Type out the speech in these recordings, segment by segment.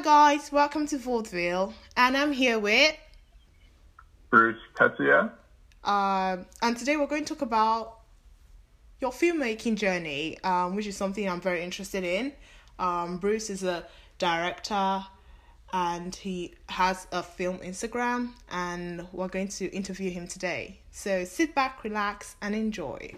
guys, welcome to Vaudeville, and I'm here with Bruce Tetsuya. And today we're going to talk about your filmmaking journey, which is something I'm very interested in. Bruce is a director, and he has a film Instagram, and we're going to interview him today. So sit back, relax, and enjoy.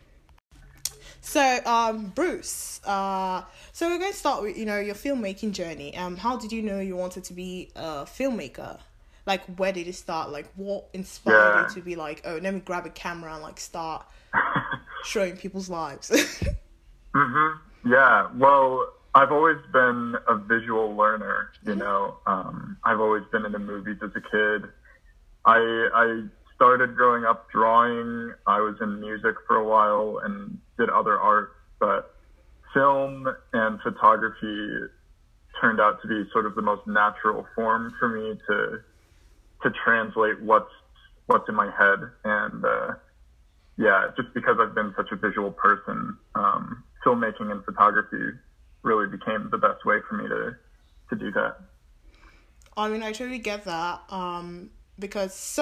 So, Bruce, so we're going to start with, your filmmaking journey. How did you know you wanted to be a filmmaker? Like, where did it start? Like, what inspired you to be like, oh, let me grab a camera and, like, start showing people's lives? Yeah, well, I've always been a visual learner, you know. I've always been into movies as a kid. I started growing up drawing. I was in music for a while and did other art, but film and photography turned out to be sort of the most natural form for me to translate what's in my head. And just because I've been such a visual person, filmmaking and photography really became the best way for me to do that. I mean, I totally get that, because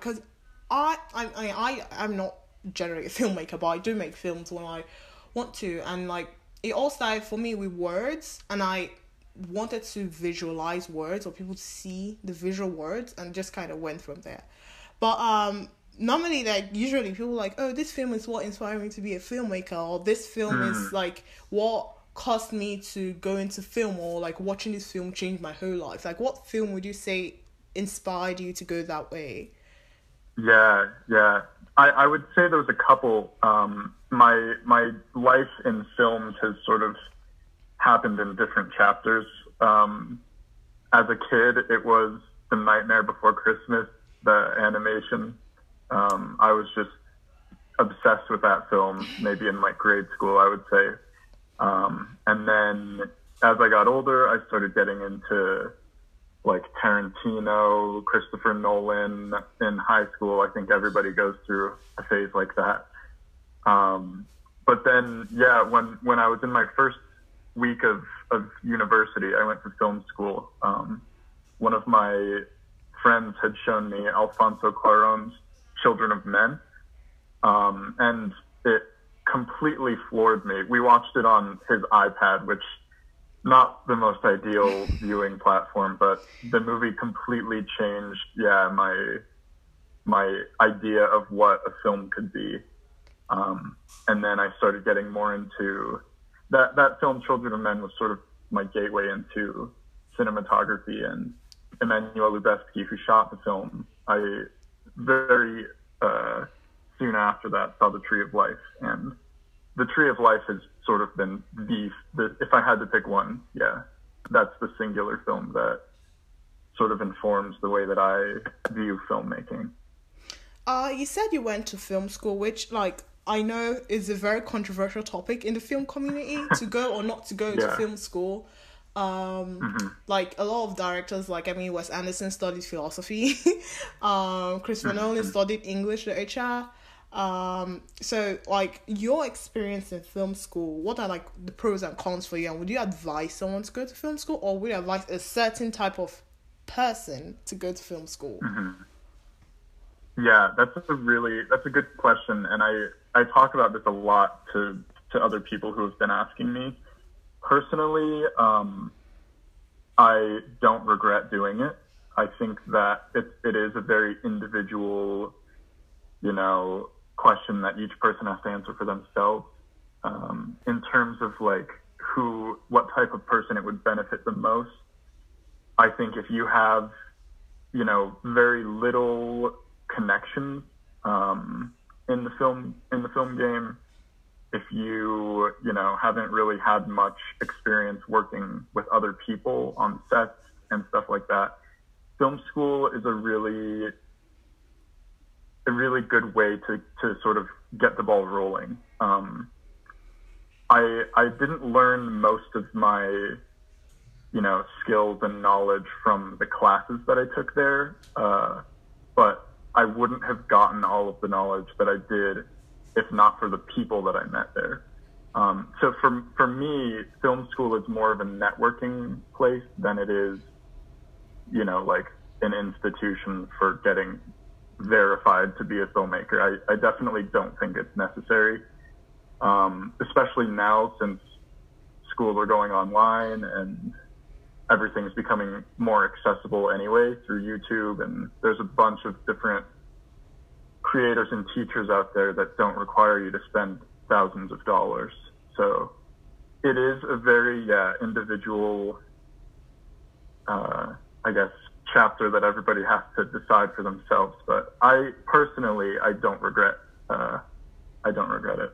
I'm not generally a filmmaker, but I do make films when I want to, and like it all started for me with words, and I wanted to visualize words or people to see the visual words, and just kind of went from there. But normally, like, usually people are like, oh, this film is what inspired me to be a filmmaker, or this film is like what caused me to go into film, or like watching this film changed my whole life. Like, what film would you say inspired you to go that way? Yeah. I would say there was a couple. My life in films has sort of happened in different chapters. As a kid, it was The Nightmare Before Christmas, the animation. I was just obsessed with that film, maybe in like grade school, I would say. And then as I got older, I started getting into like Tarantino, Christopher Nolan. In high school, I think everybody goes through a phase like that. But then, when I was in my first week of university, I went to film school. One of my friends had shown me Alfonso Cuarón's Children of Men, and it completely floored me. We watched it on his iPad, which not the most ideal viewing platform, but the movie completely changed, my idea of what a film could be. And then I started getting more into that film. Children of Men was sort of my gateway into cinematography, and Emmanuel Lubezki, who shot the film, I very soon after that saw The Tree of Life, and The Tree of Life has sort of been the if I had to pick one, that's the singular film that sort of informs the way that I view filmmaking. You said you went to film school, which, like, I know is a very controversial topic in the film community, to go or not to go to film school. Like, a lot of directors, like, Wes Anderson studied philosophy. Christopher Nolan studied English literature. So, like, your experience in film school, what are, like, the pros and cons for you? And would you advise someone to go to film school, or would you advise a certain type of person to go to film school? Yeah, that's a good question. And I talk about this a lot to other people who have been asking me. Personally, I don't regret doing it. I think that it is a very individual, question that each person has to answer for themselves. In terms of like what type of person it would benefit the most, I think if you have, very little connections in the film game, if you haven't really had much experience working with other people on sets and stuff like that, film school is a really good way to sort of get the ball rolling. I didn't learn most of my skills and knowledge from the classes that I took there, but I wouldn't have gotten all of the knowledge that I did if not for the people that I met there. So for me, film school is more of a networking place than it is, like an institution for getting verified to be a filmmaker. I definitely don't think it's necessary, especially now since schools are going online and everything's becoming more accessible anyway through YouTube, and there's a bunch of different creators and teachers out there that don't require you to spend thousands of dollars. So it is a very individual, I guess, chapter that everybody has to decide for themselves. But I personally, I don't regret it.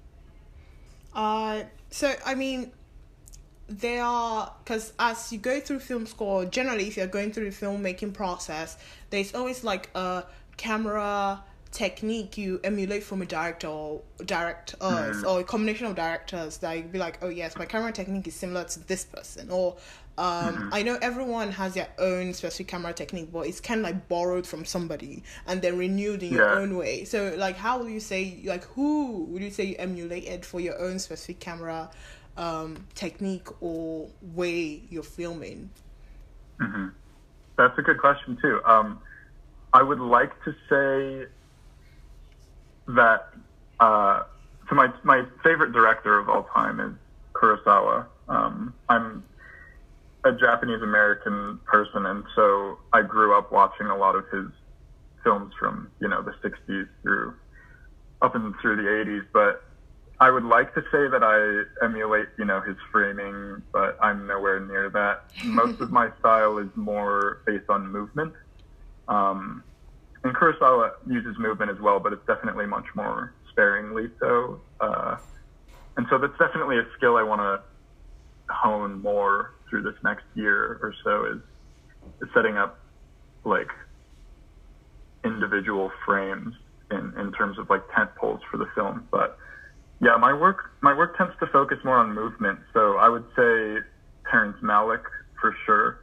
So I mean, because as you go through film school, generally if you're going through the filmmaking process, there's always like a camera technique you emulate from a director or directors or a combination of directors that you'd be like, oh yes, my camera technique is similar to this person, or I know everyone has their own specific camera technique, but it's kind of like borrowed from somebody and then renewed in your own way. So like, how would you say, like, who would you say you emulated for your own specific camera technique or way you're filming? That's a good question too. I would like to say that so my favorite director of all time is Kurosawa. I'm a Japanese American person, and so I grew up watching a lot of his films from the 60s up and through the 80s. But I would like to say that I emulate his framing, but I'm nowhere near that. Most of my style is more based on movement. And Kurosawa uses movement as well, but it's definitely much more sparingly so. And so that's definitely a skill I want to hone more through this next year or so, is setting up like individual frames in terms of like tent poles for the film. But yeah, my work tends to focus more on movement. So I would say Terrence Malick for sure.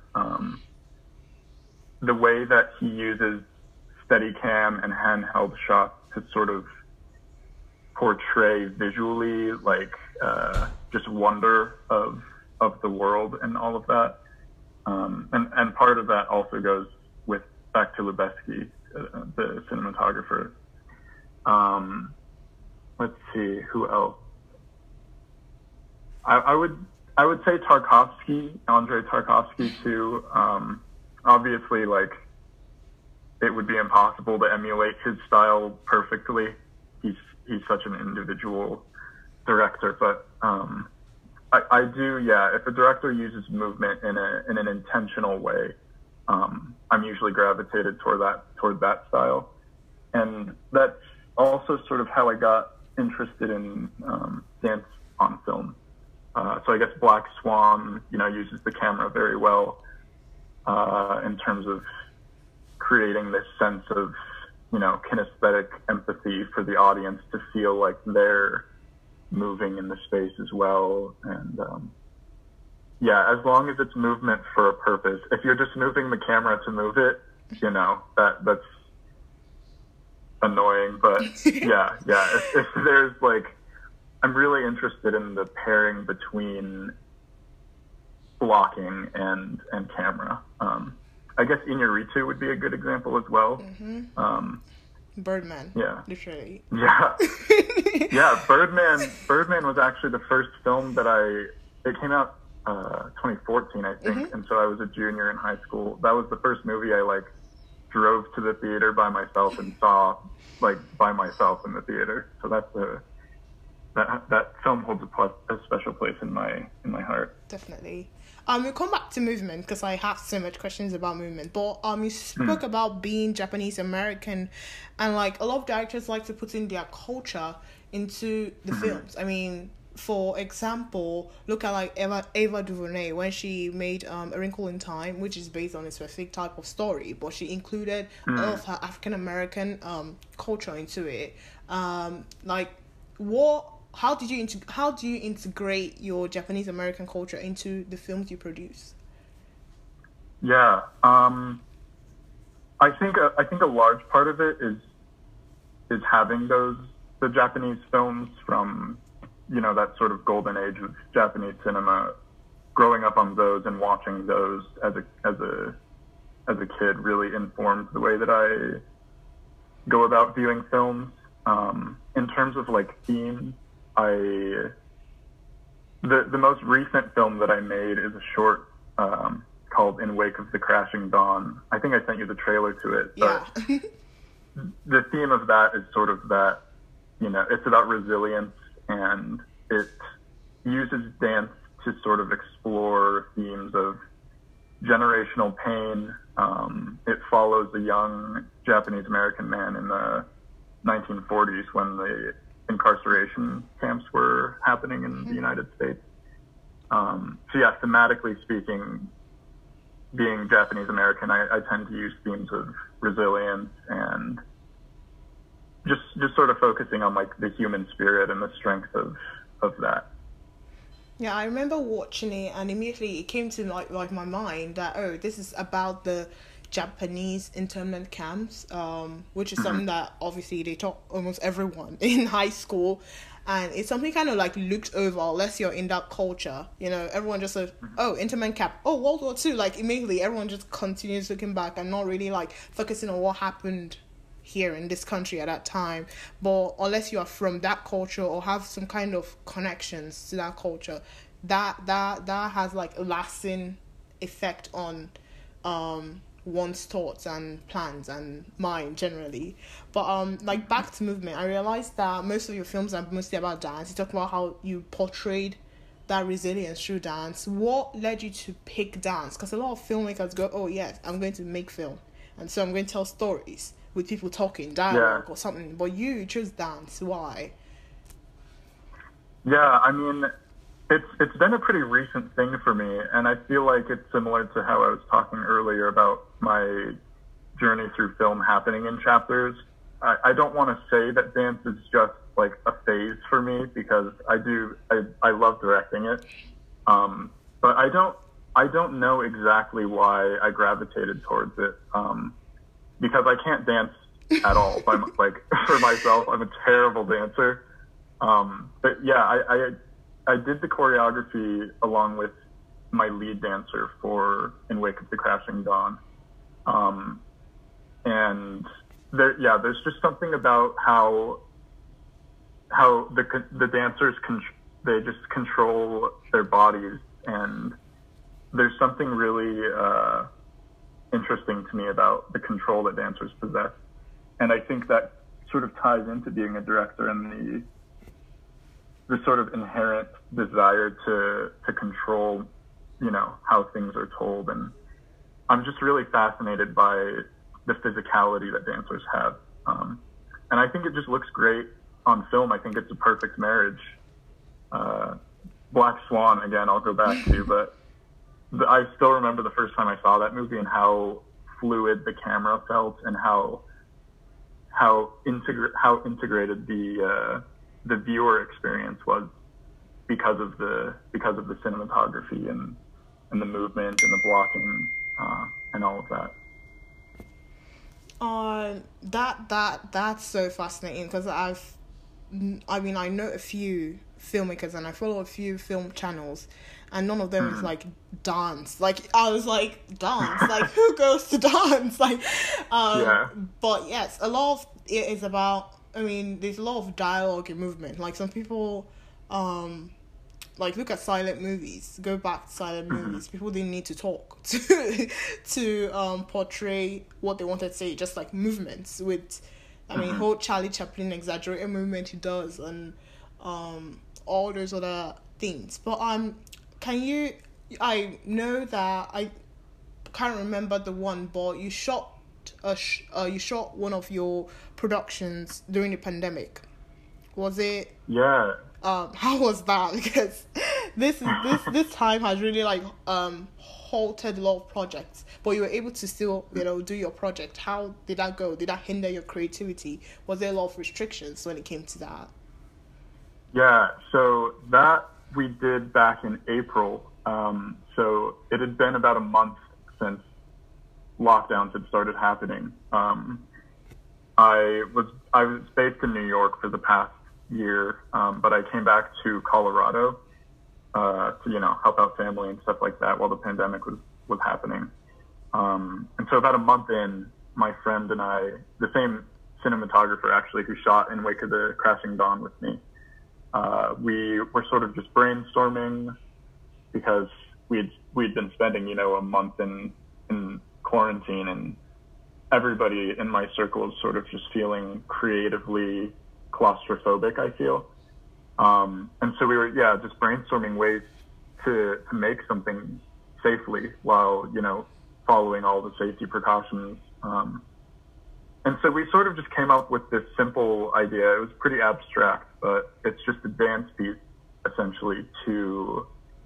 The way that he uses Steadicam and handheld shots to sort of portray visually like just wonder of the world and all of that. And part of that also goes back to Lubezki, the cinematographer. Let's see, who else? I would say Andrei Tarkovsky too. Obviously, like, it would be impossible to emulate his style perfectly. He's such an individual director, but I do, if a director uses movement in an intentional way, I'm usually gravitated toward that style. And that's also sort of how I got interested in dance on film. So I guess Black Swan, uses the camera very well in terms of creating this sense of, kinesthetic empathy for the audience to feel like they're moving in the space as well. And as long as it's movement for a purpose. If you're just moving the camera to move it, that's annoying. But if there's like, I'm really interested in the pairing between blocking and camera. I guess Iñárritu would be a good example as well. Birdman. Yeah. Literally. Yeah. Yeah, Birdman was actually the first film that it came out 2014, I think, and so I was a junior in high school. That was the first movie I drove to the theater by myself and saw by myself in the theater. So that film holds a special place in my heart. Definitely. We'll come back to movement because I have so much questions about movement. But you spoke about being Japanese American, and a lot of directors like to put in their culture into the films. I mean, for example, look at Ava DuVernay when she made A Wrinkle in Time, which is based on a specific type of story, but she included all of her African American culture into it. How do you integrate your Japanese American culture into the films you produce? Yeah, I think a large part of it is having the Japanese films from that sort of golden age of Japanese cinema, growing up on those and watching those as a kid really informed the way that I go about viewing films. In terms of like themes, the most recent film that I made is a short called In Wake of the Crashing Dawn. I think I sent you the trailer to it. Yeah. But the theme of that is sort of that, it's about resilience, and it uses dance to sort of explore themes of generational pain. It follows a young Japanese American man in the 1940s when the incarceration camps were happening in the United States. So yeah, thematically speaking, being Japanese American, I tend to use themes of resilience and just sort of focusing on like the human spirit and the strength of that. Yeah, I remember watching it, and immediately it came to like my mind that this is about the Japanese internment camps, which is something that obviously they taught almost everyone in high school, and it's something kind of like looked over unless you're in that culture. Everyone just says, "Oh, internment camp, oh, World War II." Like immediately, everyone just continues looking back and not really like focusing on what happened here in this country at that time. But unless you are from that culture or have some kind of connections to that culture, that has like a lasting effect on one's thoughts and plans and mind generally. But like back to movement, I realized that most of your films are mostly about dance. You talk about how you portrayed that resilience through dance. What led you to pick dance? Because a lot of filmmakers go, oh yes, I'm going to make film, and so I'm going to tell stories with people talking, dialogue or something. But you chose dance. Why? Yeah, I mean, it's been a pretty recent thing for me, and I feel like it's similar to how I was talking earlier about my journey through film happening in chapters. I don't want to say that dance is just like a phase for me, because I love directing it, but I don't know exactly why I gravitated towards it, because I can't dance at all. Like for myself, I'm a terrible dancer. But yeah, I did the choreography along with my lead dancer for In Wake of the Crashing Dawn. And there's just something about how the dancers they just control their bodies, and there's something really interesting to me about the control that dancers possess. And I think that sort of ties into being a director and the sort of inherent desire to control, how things are told. And I'm just really fascinated by the physicality that dancers have. And I think it just looks great on film. I think it's a perfect marriage. Black Swan, again, I'll go back to, but I still remember the first time I saw that movie and how fluid the camera felt, and how integrated the viewer experience was because of the cinematography and the movement and the blocking and all of that. That's so fascinating, because I know a few filmmakers and I follow a few film channels, and none of them is like dance. Like I was like, dance? Like who goes to dance? Like but yes, a lot of it is about, there's a lot of dialogue and movement. Like some people like look at silent movies, go back to silent movies. People didn't need to talk to portray what they wanted to say, just like movements with whole Charlie Chaplin exaggerated movement he does, and all those other things. But I know that I can't remember the one, but you shot one of your productions during the pandemic. Was it? Yeah. How was that? Because this time has really like halted a lot of projects, but you were able to still do your project. How did that go? Did that hinder your creativity? Was there a lot of restrictions when it came to that? Yeah, so that we did back in April. So it had been about a month since lockdowns had started happening. I was based in New York for the past year, but I came back to Colorado to, help out family and stuff like that while the pandemic was happening. And so about a month in, my friend and I, the same cinematographer actually who shot In Wake of the Crashing Dawn with me, we were sort of just brainstorming because we'd been spending, a month in quarantine, and everybody in my circle is sort of just feeling creatively claustrophobic, I feel. And so we were, just brainstorming ways to make something safely while, following all the safety precautions. And so we sort of just came up with this simple idea. It was pretty abstract, but it's just a dance piece, essentially, to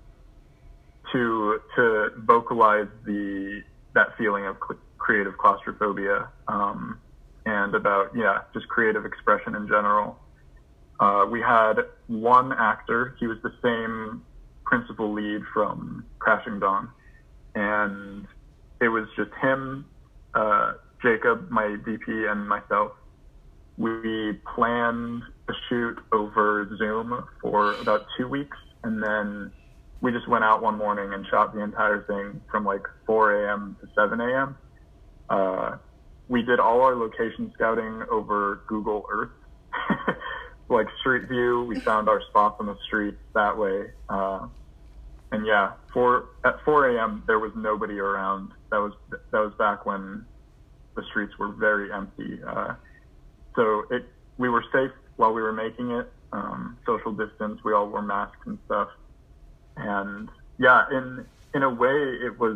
vocalize that feeling of creative claustrophobia, and about, just creative expression in general. We had one actor. He was the same principal lead from Crashing Dawn, and it was just him, Jacob, my DP, and myself. We planned a shoot over Zoom for about 2 weeks, and then we just went out one morning and shot the entire thing from like 4 a.m. to 7 a.m. We did all our location scouting over Google Earth, like Street View. We found our spots on the streets that way. And at 4 a.m. there was nobody around. That was back when the streets were very empty. So we were safe while we were making it. Social distance. We all wore masks and stuff. And in a way, it was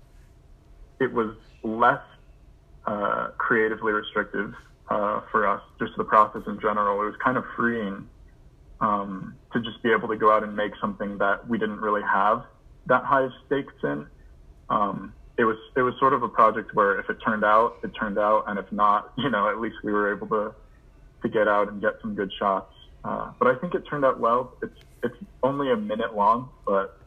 less creatively restrictive for us. Just the process in general, it was kind of freeing to just be able to go out and make something that we didn't really have that high of stakes in. It was sort of a project where if it turned out, it turned out, and if not, at least we were able to get out and get some good shots. But I think it turned out well. It's only a minute long, but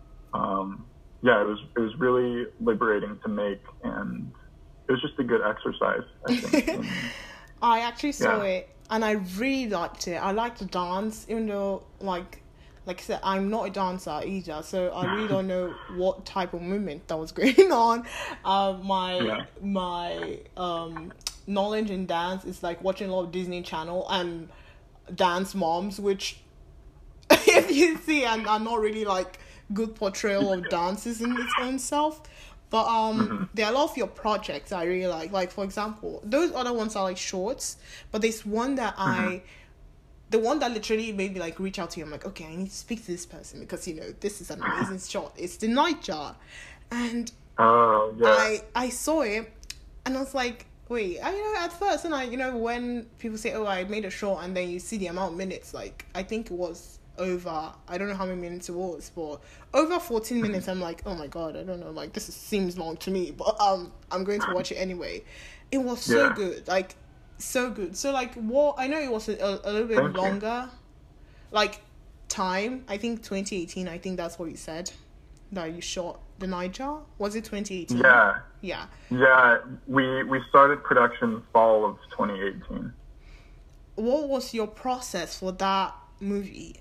it was really liberating to make, and it was just a good exercise, I think. I actually saw it, and I really liked it. I liked the dance, even though, like I said, I'm not a dancer either, so I really don't know what type of movement that was going on. My knowledge in dance is like watching a lot of Disney Channel and Dance Moms, which if you see, are not really like good portrayal of dances in its own self. But there are a lot of your projects I really like. Like, for example, those other ones are like shorts, but there's one that the one that literally made me like reach out to you. I'm like, okay, I need to speak to this person because this is an amazing shot. It's the Nightjar, and I saw it, and I was like, wait, at first, and when people say, oh, I made a short, and then you see the amount of minutes, like I think it was over, I don't know how many minutes it was, but over 14 minutes. I'm like, oh my god, I don't know, like this seems long to me, but I'm going to watch it anyway. It was so good, like so good. So like, what I know it was a little bit longer, like time. I think 2018. I think that's what you said that you shot the Nightjar. Was it 2018? Yeah. We started production fall of 2018. What was your process for that movie,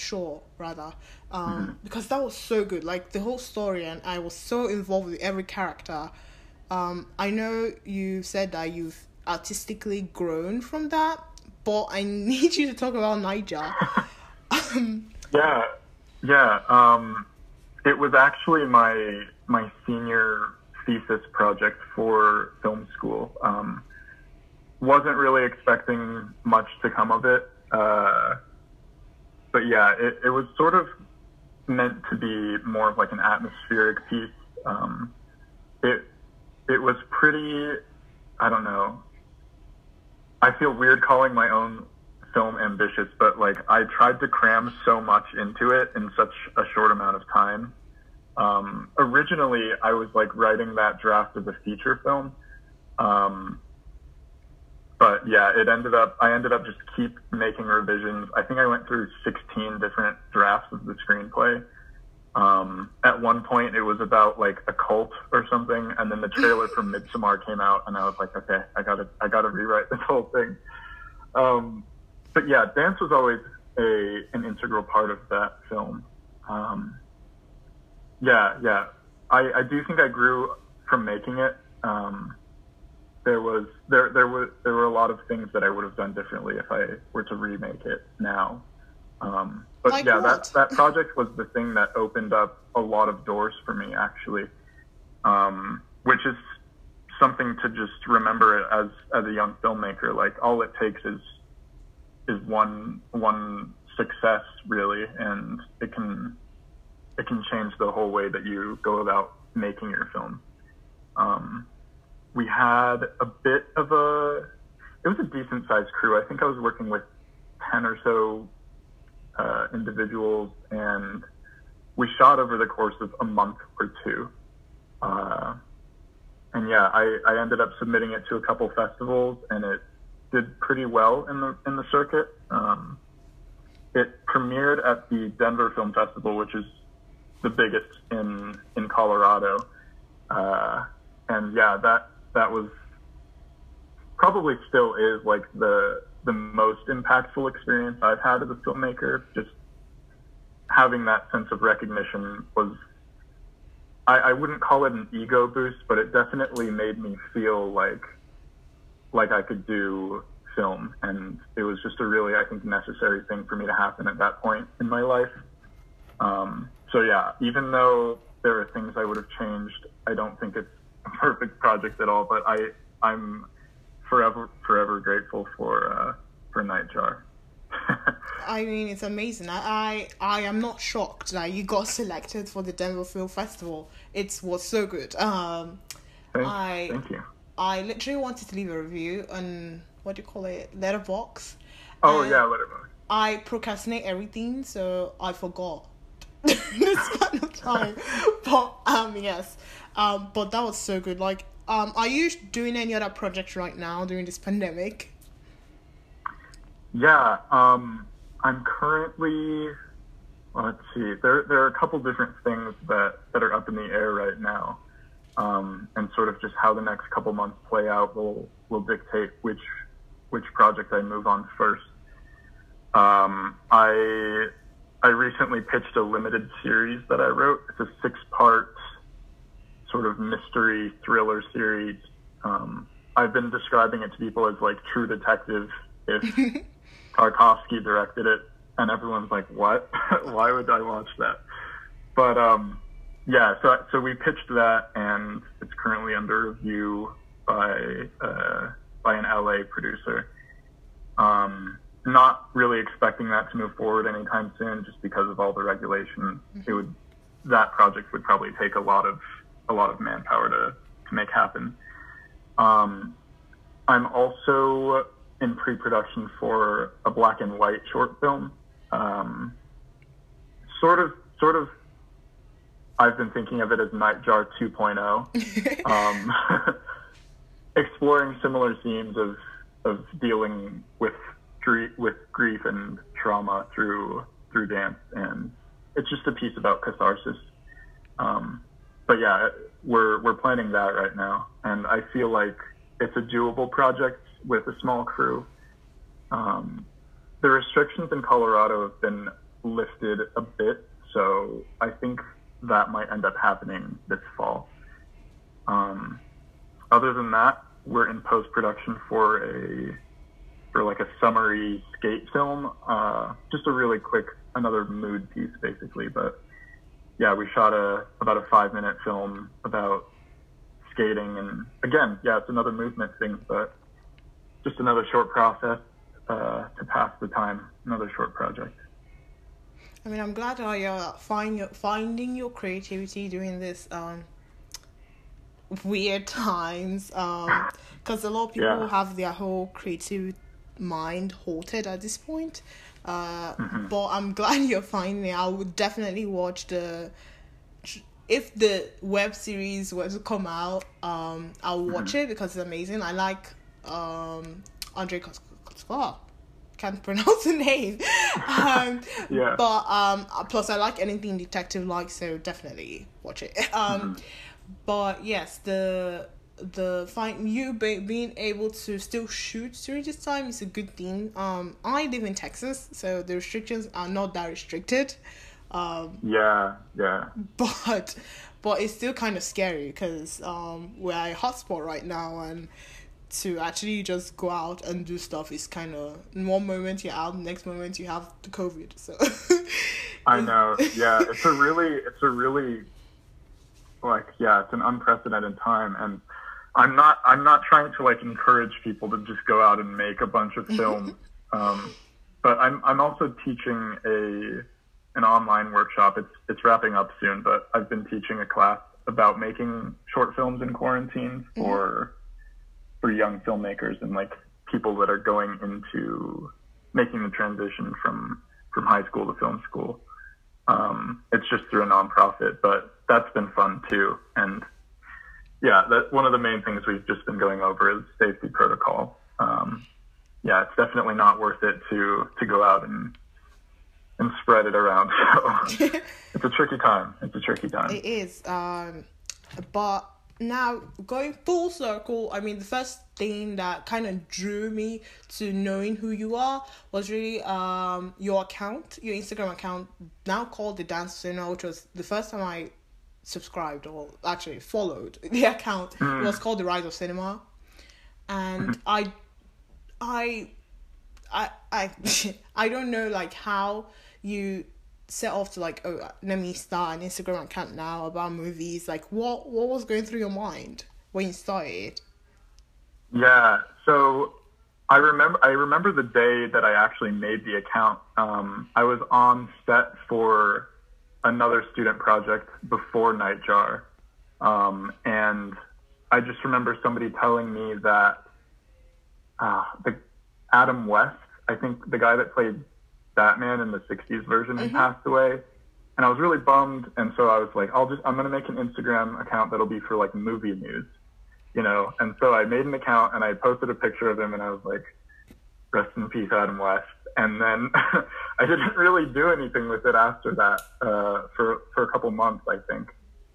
because that was so good, like the whole story, and I was so involved with every character. I know you said that you've artistically grown from that, but I need you to talk about Nightjar. It was actually my senior thesis project for film school. Wasn't really expecting much to come of it. But it was sort of meant to be more of like an atmospheric piece. It was pretty, I don't know. I feel weird calling my own film ambitious, but like I tried to cram so much into it in such a short amount of time. Originally, I was like writing that draft of a feature film. But I ended up just keep making revisions. I think I went through 16 different drafts of the screenplay. At one point it was about like a cult or something, and then the trailer for Midsommar came out, and I was like, okay, I gotta rewrite this whole thing. but yeah, dance was always an integral part of that film. I do think I grew from making it. There were a lot of things that I would have done differently if I were to remake it now. But like yeah, what? that project was the thing that opened up a lot of doors for me, actually, which is something to just remember as a young filmmaker. Like, all it takes is one success, really, and it can change the whole way that you go about making your film. We had a bit of it was a decent sized crew. I think I was working with 10 or so individuals, and we shot over the course of a month or two. And yeah, I ended up submitting it to a couple festivals, and it did pretty well in the circuit. It premiered at the Denver Film Festival, which is the biggest in Colorado. And yeah, that was probably still is like the most impactful experience I've had as a filmmaker. Just having that sense of recognition was, I wouldn't call it an ego boost, but it definitely made me feel like I could do film. And it was just a really, I think, necessary thing for me to happen at that point in my life. So yeah, even though there are things I would have changed, I don't think it's a perfect project at all, but I'm forever grateful for Nightjar. I mean, it's amazing. I am not shocked that you got selected for the Denver Film Festival. It was so good. Thank you. I literally wanted to leave a review on, what do you call it, Letterboxd. Oh, yeah, Letterboxd. I procrastinate everything, so I forgot this kind of time. But yes, but that was so good. Like, are you doing any other projects right now during this pandemic? Yeah, I'm currently, let's see, there are a couple different things that are up in the air right now. And sort of just how the next couple months play out will dictate which project I move on first. I recently pitched a limited series that I wrote. It's a 6-part sort of mystery thriller series. I've been describing it to people as like True Detective if Tarkovsky directed it, and everyone's like, what? Why would I watch that? But yeah, so we pitched that, and it's currently under review by an LA producer. Not really expecting that to move forward anytime soon, just because of all the regulations. Mm-hmm. That project would probably take a lot of manpower to make happen. I'm also in pre-production for a black and white short film. Sort of. I've been thinking of it as Nightjar 2.0. Exploring similar themes of dealing with grief and trauma through dance, and it's just a piece about catharsis. But yeah, we're planning that right now, and I feel like it's a doable project with a small crew. The restrictions in Colorado have been lifted a bit, so I think that might end up happening this fall. Other than that, we're in post-production for like a summery skate film, just a really quick, another mood piece basically. But yeah, we shot about a 5-minute film about skating, and again, yeah, it's another movement thing, but just another short process to pass the time, another short project. I mean, I'm glad that you're finding your creativity during this weird times, because a lot of people have their whole creative mind halted at this point. But I'm glad you're finding it. I would definitely watch if the web series were to come out, I'll watch it because it's amazing. I like Andre Kotsvar. Can't pronounce the name. But plus I like anything detective like, so definitely watch it. But yes, the being able to still shoot during this time is a good thing. I live in Texas, so the restrictions are not that restricted. Yeah. But it's still kind of scary because we're at a hotspot right now, and to actually just go out and do stuff is kind of, in one moment you're out, next moment you have the COVID. So I know. Yeah, it's a really like, yeah, it's an unprecedented time, and I'm not trying to like encourage people to just go out and make a bunch of films. But I'm also teaching an online workshop. It's wrapping up soon, but I've been teaching a class about making short films in quarantine for young filmmakers and like people that are going into making the transition from high school to film school. It's just through a nonprofit, but that's been fun too. And yeah, that's one of the main things we've just been going over is safety protocol. Yeah, it's definitely not worth it to go out and spread it around. So it's a tricky time. It is. But now going full circle, I mean, the first thing that kind of drew me to knowing who you are was really your Instagram account, now called The Dance Cinema, which was the first time I subscribed or actually followed the account. It was called The Rise of Cinema, and I don't know like how you set off to like, oh, let me start an Instagram account now about movies. Like, what was going through your mind when you started? Yeah, so I remember the day that I actually made the account. I was on set for another student project before Nightjar, and I just remember somebody telling me that the Adam West, I think the guy that played Batman in the 60s version, had passed away, and I was really bummed. And so I was like, I'm going to make an Instagram account that'll be for like movie news, you know? And so I made an account and I posted a picture of him and I was like, rest in peace, Adam West. And then I didn't really do anything with it after that, for a couple months, I think.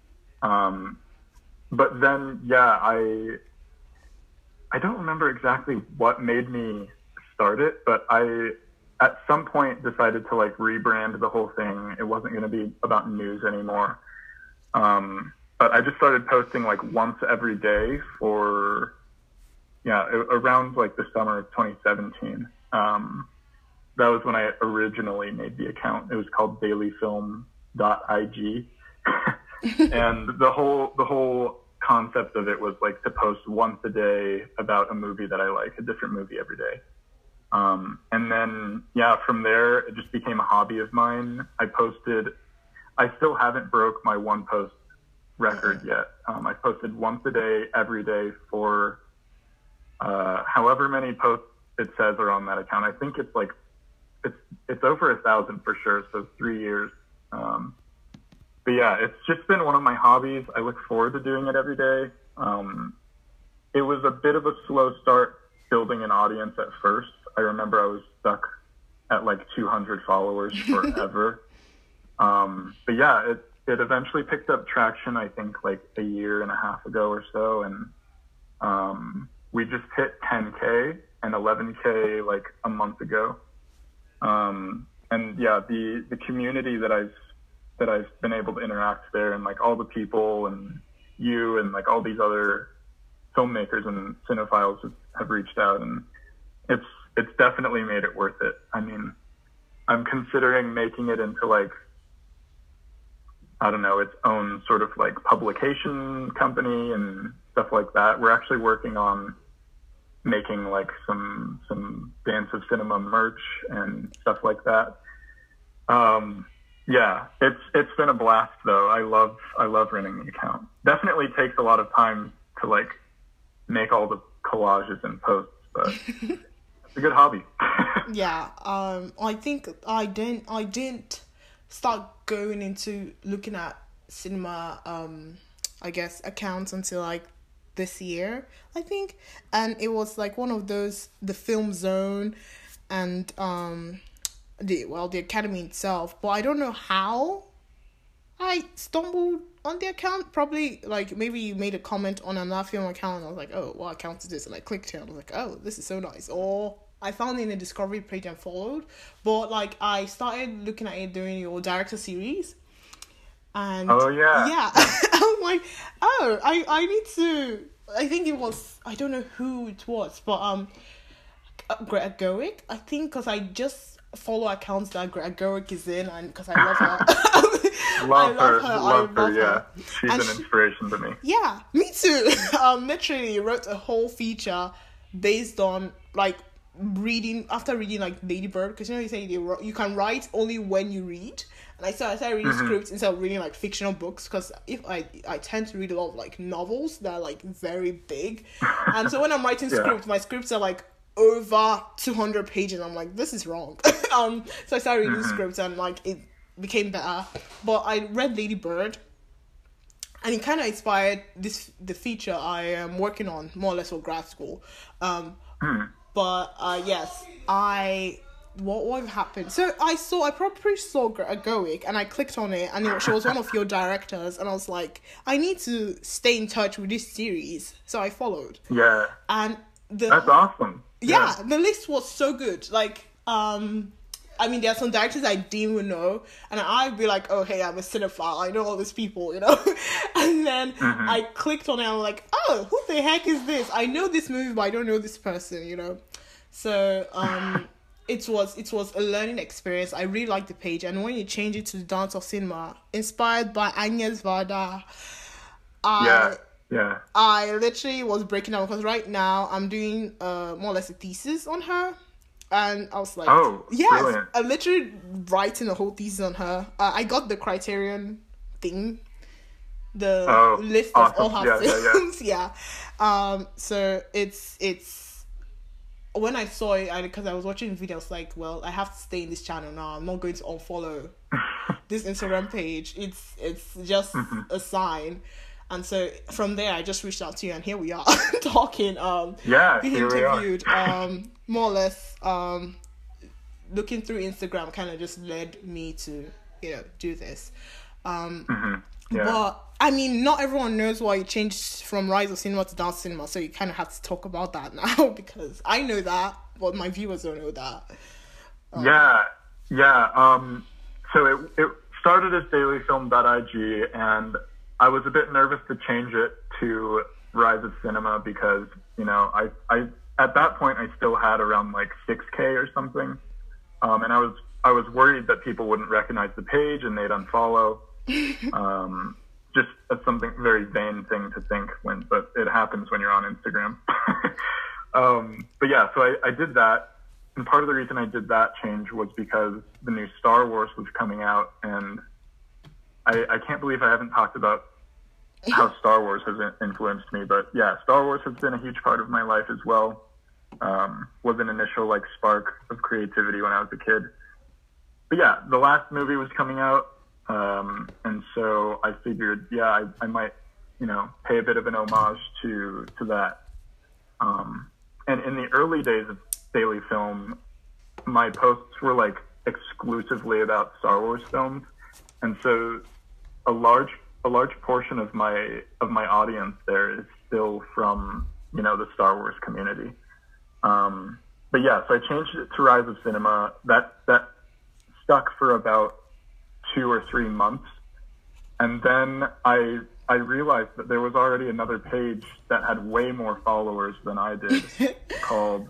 But then, yeah, I don't remember exactly what made me start it, but I, at some point, decided to like rebrand the whole thing. It wasn't going to be about news anymore. But I just started posting like once every day for, around like the summer of 2017. That was when I originally made the account. It was called dailyfilm.ig. And the whole concept of it was like to post once a day about a movie that I like, a different movie every day. And then, from there, it just became a hobby of mine. I still haven't broke my one post record yet. I posted once a day, every day for, however many posts it says are on that account. I think it's like, it's over 1,000 for sure. So 3 years. But yeah, it's just been one of my hobbies. I look forward to doing it every day. It was a bit of a slow start building an audience at first. I remember I was stuck at like 200 followers forever. But yeah, it eventually picked up traction, I think like a year and a half ago or so. And we just hit 10K and 11K like a month ago. And yeah, the community that I've been able to interact there, and like all the people and you and like all these other filmmakers and cinephiles have reached out, and it's definitely made it worth it. I mean, I'm considering making it into like, I don't know, its own sort of like publication company and stuff like that. We're actually working on making like some Dance of Cinema merch and stuff like that. Yeah, it's been a blast though. I love running the account. Definitely takes a lot of time to like make all the collages and posts, but it's a good hobby. Yeah, I think I didn't start going into looking at cinema, I guess, accounts until like this year, I think. And it was like one of those, the Film Zone and the Academy itself. But I don't know how I stumbled on the account. Probably like maybe you made a comment on another film account and I was like, oh, what account is this? And I clicked it and I was like, oh, this is so nice. Or I found it in the discovery page and followed. But like I started looking at it during your director series. And yeah. I'm like, oh, I need to, I think it was, I don't know who it was, but Greta Gerwig, I think, because I just follow accounts that Greta Gerwig is in, and because I love her. love her, yeah. She's an inspiration to me. Yeah, me too. Literally wrote a whole feature based on like after reading like Lady Bird, because you say you can write only when you read. And I started reading scripts instead of reading like fictional books, because if I tend to read a lot of like novels that are like very big, and so when I'm writing scripts, my scripts are like over 200 pages. I'm like, this is wrong. So I started reading scripts and like it became better. But I read Lady Bird, and it kind of inspired the feature I am working on more or less for grad school. But yes, what happened? So I probably saw Greta Gerwig and I clicked on it, and she was one of your directors, and I was like, I need to stay in touch with this series, so I followed. Yeah. And that's awesome. Yeah, the list was so good. Like, I mean, there are some directors I didn't even know, and I'd be like, oh, hey, I'm a cinephile, I know all these people, you know? And then I clicked on it, and I'm like, oh, who the heck is this? I know this movie, but I don't know this person, you know? So, it was a learning experience. I really liked the page, and when you change it to the Dance of Cinema, inspired by Agnes Varda, I literally was breaking down, because right now I'm doing more or less a thesis on her, and I was like, yes, brilliant. I'm literally writing a whole thesis on her. I got the Criterion thing, the list of all her films. So it's when I saw it, because I was watching the video, I was like, well, I have to stay in this channel now. I'm not going to unfollow this Instagram page. It's just a sign. And so from there, I just reached out to you, and here we are talking. Being interviewed. More or less, looking through Instagram kind of just led me to, do this. But I mean, not everyone knows why you changed from Rise of Cinema to Dance Cinema, so you kind of have to talk about that now, because I know that, but my viewers don't know that. So it started as dailyfilm.ig, and I was a bit nervous to change it to Rise of Cinema because, I at that point I still had around like 6K or something, and I was worried that people wouldn't recognize the page and they'd unfollow. Just as something very vain thing to think but it happens when you're on Instagram. But yeah, so I did that. And part of the reason I did that change was because the new Star Wars was coming out, and I can't believe I haven't talked about how Star Wars has influenced me. But yeah, Star Wars has been a huge part of my life as well. Was an initial like spark of creativity when I was a kid. But yeah, the last movie was coming out. And so I figured, I might, pay a bit of an homage to that. And in the early days of Daily Film, my posts were like exclusively about Star Wars films. And so a large portion of my audience there is still from, the Star Wars community. But yeah, so I changed it to Rise of Cinema. That stuck for about 2 or 3 months, and then I realized that there was already another page that had way more followers than I did called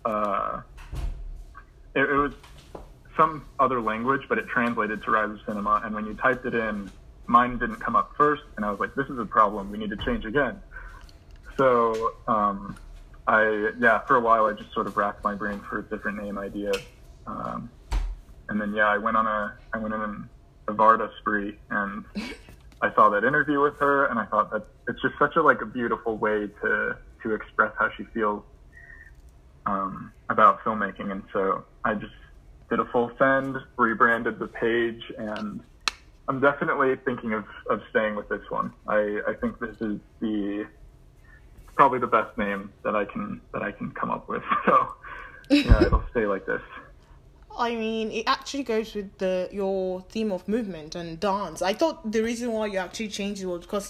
it was some other language, but it translated to Rise of Cinema, and when you typed it in, mine didn't come up first, and I was like, this is a problem, we need to change again. So for a while I just sort of racked my brain for a different name idea, and then I went on a Varda spree, and I saw that interview with her, and I thought that it's just such a beautiful way to express how she feels about filmmaking. And so I just did a full send, rebranded the page, and I'm definitely thinking of staying with this one. I think this is probably the best name that I can come up with. So it'll stay like this. I mean, it actually goes with your theme of movement and dance. I thought the reason why you actually changed it was because,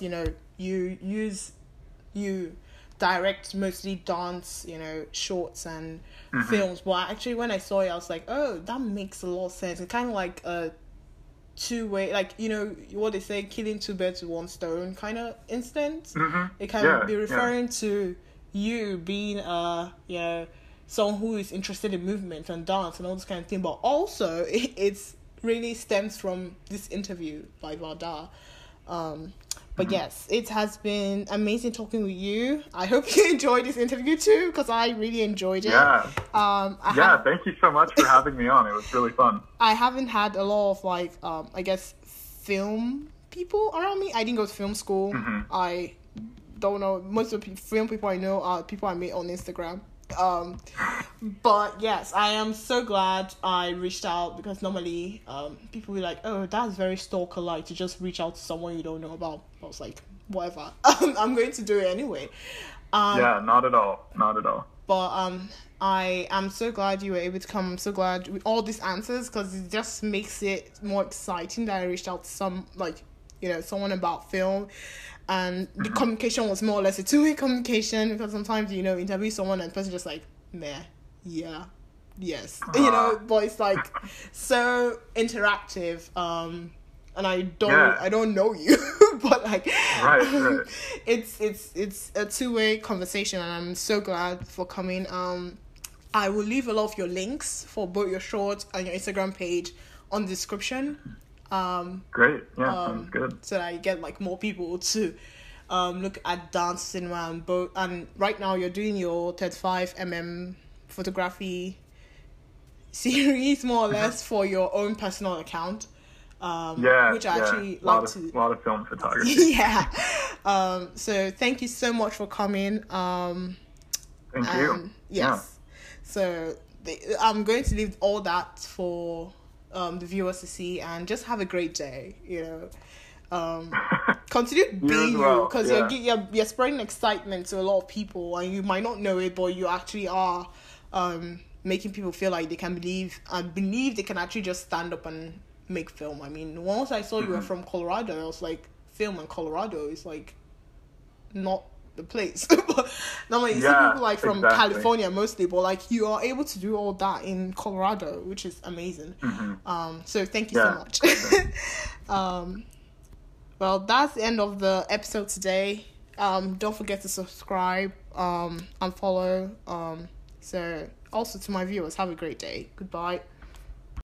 you direct mostly dance, shorts and films. But actually, when I saw it, I was like, oh, that makes a lot of sense. It's kind of like a two-way, like, what they say, killing two birds with one stone kind of instance. It can be referring to you being someone who is interested in movement and dance and all this kind of thing, but also it's really stems from this interview by Vardar. But yes, it has been amazing talking with you. I hope you enjoyed this interview too, because I really enjoyed it. Thank you so much for having me on. It was really fun. I haven't had a lot of I guess film people around me. I didn't go to film school. I don't know, most of the film people I know are people I met on Instagram. But yes, I am so glad I reached out, because normally people be like, oh, that's very stalker-like to just reach out to someone you don't know about. I was like, whatever. I'm going to do it anyway. Not at all. But I am so glad you were able to come. I'm so glad with all these answers, because it just makes it more exciting that I reached out to someone about film. And the communication was more or less a two-way communication, because sometimes, interview someone and the person just like, meh, yeah, yes. But it's like so interactive. And I don't know you, but like, right. It's a two-way conversation, and I'm so glad for coming. I will leave a lot of your links for both your shorts and your Instagram page on the description. Great. Sounds good. So that you get more people to look at dance cinema and right now you're doing your 35mm photography series more or less for your own personal account. Which I actually like to. A lot of film photography. So thank you so much for coming. Thank you. Yes. So I'm going to leave all that for the viewers to see, and just have a great day. Continue being you, because you're spreading excitement to a lot of people, and you might not know it, but you actually are making people feel like they can believe they can actually just stand up and make film. I mean, once I saw you were from Colorado, I was like, film in Colorado is not the place. Normally you see people from California mostly, but you are able to do all that in Colorado, which is amazing. So thank you so much. Well, that's the end of the episode today. Don't forget to subscribe and follow. So also to my viewers, have a great day. Goodbye.